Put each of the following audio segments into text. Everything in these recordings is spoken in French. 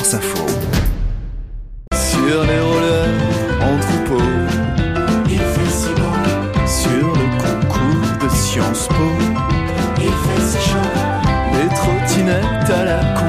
France Info. Sur les rollers en troupeau, il fait si beau. sur le concours de Sciences Po, Il fait si chaud. les trottinettes à la con.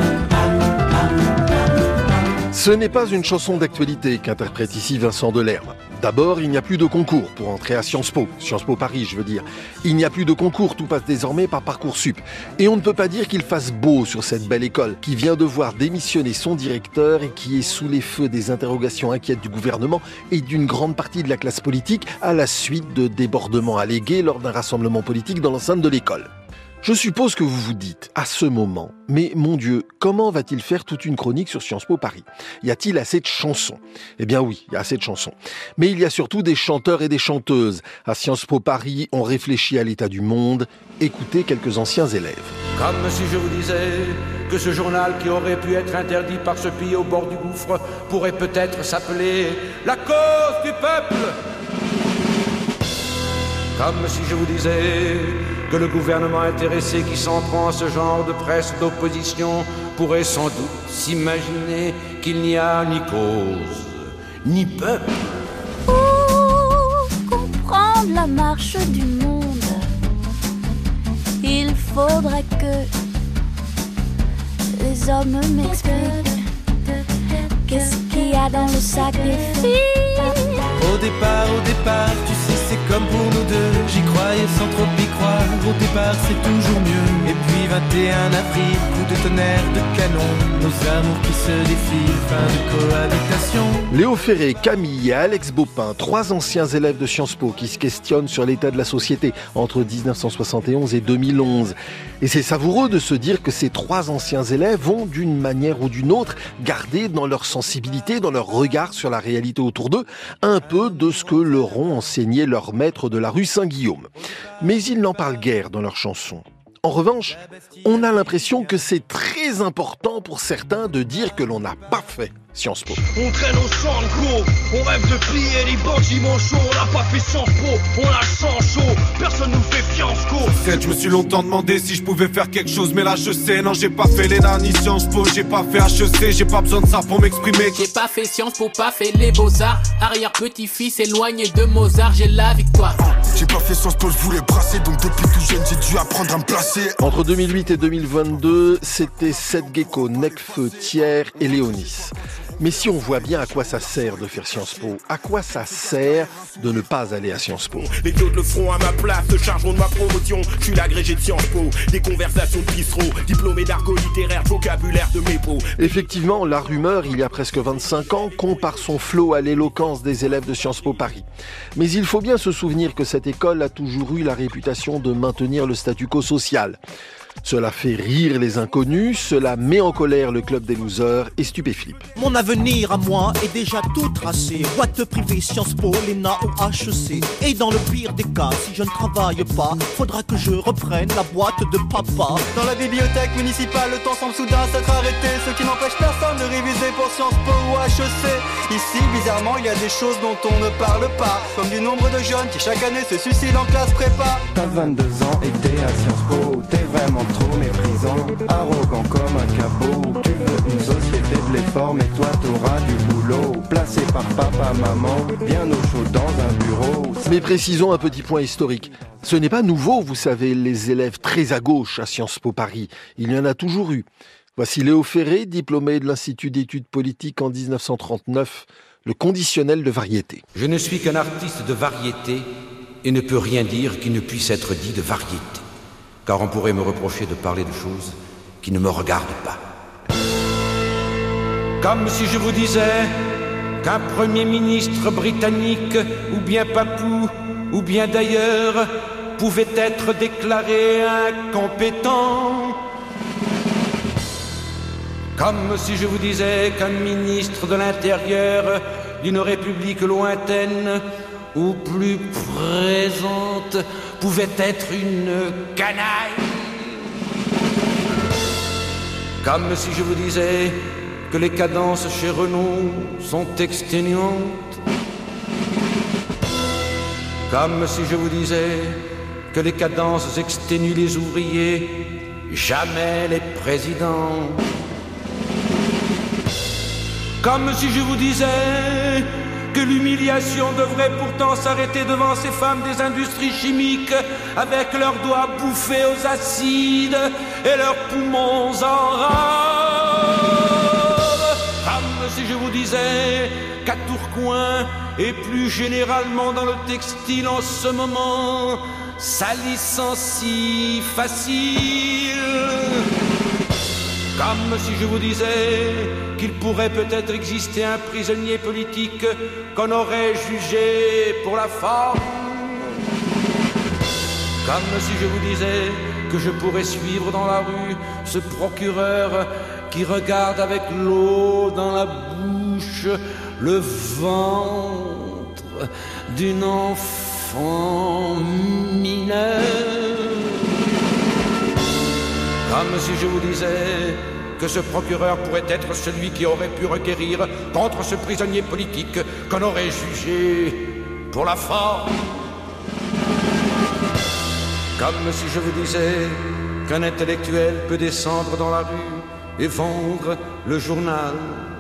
Ce n'est pas une chanson d'actualité qu'interprète ici Vincent Delerme. D'abord, il n'y a plus de concours pour entrer à Sciences Po Paris, je veux dire. Il n'y a plus de concours, tout passe désormais par Parcoursup. Et on ne peut pas dire qu'il fasse beau sur cette belle école, qui vient de voir démissionner son directeur et qui est sous les feux des interrogations inquiètes du gouvernement et d'une grande partie de la classe politique à la suite de débordements allégués lors d'un rassemblement politique dans l'enceinte de l'école. Je suppose que vous vous dites, à ce moment, mais mon Dieu, comment va-t-il faire toute une chronique sur Sciences Po Paris ? Y a-t-il assez de chansons ? Eh bien oui, il y a assez de chansons. Mais il y a surtout des chanteurs et des chanteuses. À Sciences Po Paris, on réfléchit à l'état du monde. Écoutez quelques anciens élèves. Comme si je vous disais que ce journal qui aurait pu être interdit par ce pays au bord du gouffre pourrait peut-être s'appeler La cause du peuple. Comme si je vous disais que le gouvernement intéressé qui s'en prend à ce genre de presse d'opposition pourrait sans doute s'imaginer qu'il n'y a ni cause, ni peuple. Pour comprendre la marche du monde, il faudrait que les hommes m'expliquent qu'est-ce qu'il y a dans le sac des filles. Au départ, tu sais, c'est comme pour nous deux. J'y croyais sans trop y croire. Au départ, c'est toujours mieux. Et puis 21 avril, coup de tonnerre, de canon. Nos amours qui se défilent, fin de cohabitation. Léo Ferré, Camille et Alex Baupin, 3 anciens élèves de Sciences Po qui se questionnent sur l'état de la société entre 1971 et 2011. Et c'est savoureux de se dire que ces 3 anciens élèves vont, d'une manière ou d'une autre, garder dans leur sensibilité, dans leur regard sur la réalité autour d'eux, un peu de ce que leur ont enseigné leurs maîtres de la rue Saint-Guillaume. Mais ils n'en parlent guère dans leurs chansons. En revanche, on a l'impression que c'est très important pour certains de dire que l'on n'a pas fait Sciences Po. On traîne au champ de gros, on rêve de plier les bandits manchots. On n'a pas fait Sciences Po, on a le sang chaud. Personne nous fait fiasco. Je me suis longtemps demandé si je pouvais faire quelque chose, mais là je sais, non j'ai pas fait l'ENA ni Sciences Po, j'ai pas fait HEC, j'ai pas besoin de ça pour m'exprimer. J'ai pas fait Sciences Po, pas fait les beaux-arts. Arrière-petit-fils éloigné de Mozart, j'ai la victoire. J'ai pas fait Sciences Po, je voulais brasser, donc depuis tout jeune j'ai dû apprendre à me placer. Entre 2008 et 2022, c'était Seth Gecko, Necfeu, Thiers et Léonis. Mais si on voit bien à quoi ça sert de faire Sciences Po, à quoi ça sert de ne pas aller à Sciences Po ? Les autres le feront à ma place, se chargeront de ma promotion. Je suis l'agrégé de Sciences Po, des conversations de bistrot, diplômé d'argot littéraire, vocabulaire de mépo. Effectivement, la rumeur, il y a presque 25 ans, compare son flow à l'éloquence des élèves de Sciences Po Paris. Mais il faut bien se souvenir que cette école a toujours eu la réputation de maintenir le statu quo social. Cela fait rire les inconnus, cela met en colère le club des losers et stupéflip. Mon avenir à moi est déjà tout tracé. Boîte privée, Sciences Po, l'ENA ou HEC. Et dans le pire des cas, si je ne travaille pas, faudra que je reprenne la boîte de papa. Dans la bibliothèque municipale, le temps semble soudain s'être arrêté. Ce qui n'empêche personne de réviser pour Sciences Po ou HEC. Ici, bizarrement, il y a des choses dont on ne parle pas. Comme du nombre de jeunes qui chaque année se suicident en classe prépa. T'as 22 ans et t'es à Sciences Po, t'es vraiment trop méprisant, arrogant comme un cabot. Tu veux une société de l'effort, mais toi t'auras du boulot. Placé par papa, maman, bien au chaud dans un bureau. Mais précisons un petit point historique. Ce n'est pas nouveau, vous savez, les élèves très à gauche à Sciences Po Paris. Il y en a toujours eu. Voici Léo Ferré, diplômé de l'Institut d'études politiques en 1939, le conditionnel de variété. Je ne suis qu'un artiste de variété et ne peux rien dire qui ne puisse être dit de variété. Car on pourrait me reprocher de parler de choses qui ne me regardent pas. Comme si je vous disais qu'un premier ministre britannique, ou bien papou, ou bien d'ailleurs, pouvait être déclaré incompétent. Comme si je vous disais qu'un ministre de l'Intérieur d'une république lointaine ou plus présente pouvait être une canaille. Comme si je vous disais que les cadences chez Renault sont exténuantes. Comme si je vous disais que les cadences exténuent les ouvriers, jamais les présidents. Comme si je vous disais que l'humiliation devrait pourtant s'arrêter devant ces femmes des industries chimiques avec leurs doigts bouffés aux acides et leurs poumons en rade. Comme si je vous disais qu'à Tourcoing et plus généralement dans le textile en ce moment, ça licencie facile. Comme si je vous disais qu'il pourrait peut-être exister un prisonnier politique qu'on aurait jugé pour la forme. Comme si je vous disais que je pourrais suivre dans la rue ce procureur qui regarde avec l'eau dans la bouche le ventre d'une enfant mineure. Comme si je vous disais que ce procureur pourrait être celui qui aurait pu requérir contre ce prisonnier politique qu'on aurait jugé pour la forme. Comme si je vous disais qu'un intellectuel peut descendre dans la rue et vendre le journal.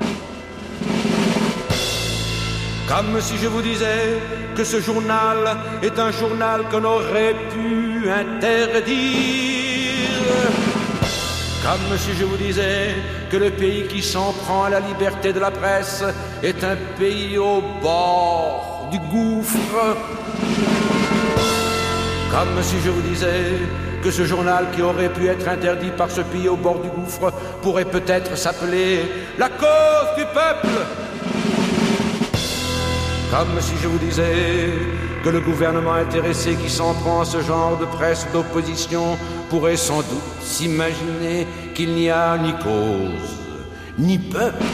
Comme si je vous disais que ce journal est un journal qu'on aurait pu interdire. Comme si je vous disais que le pays qui s'en prend à la liberté de la presse est un pays au bord du gouffre. Comme si je vous disais que ce journal qui aurait pu être interdit par ce pays au bord du gouffre pourrait peut-être s'appeler La Cause du Peuple. Comme si je vous disais que le gouvernement intéressé qui s'en prend à ce genre de presse d'opposition pourrait sans doute s'imaginer qu'il n'y a ni cause, ni peuple.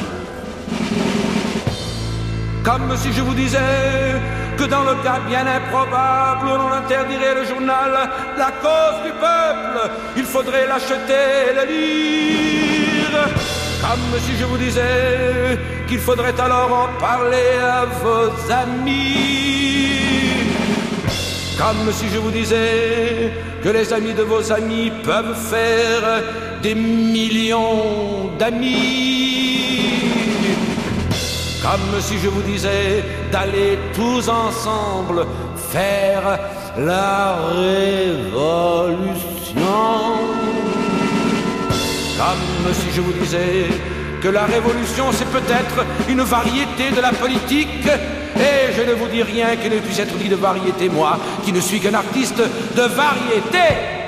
Comme si je vous disais que dans le cas bien improbable où l'on interdirait le journal La Cause du Peuple, il faudrait l'acheter et le lire. Comme si je vous disais qu'il faudrait alors en parler à vos amis. Comme si je vous disais que les amis de vos amis peuvent faire des millions d'amis. Comme si je vous disais d'aller tous ensemble faire la révolution. Comme si je vous disais que la révolution c'est peut-être une variété de la politique. Et je ne vous dis rien qui ne puisse être dit de variété, moi, qui ne suis qu'un artiste de variété.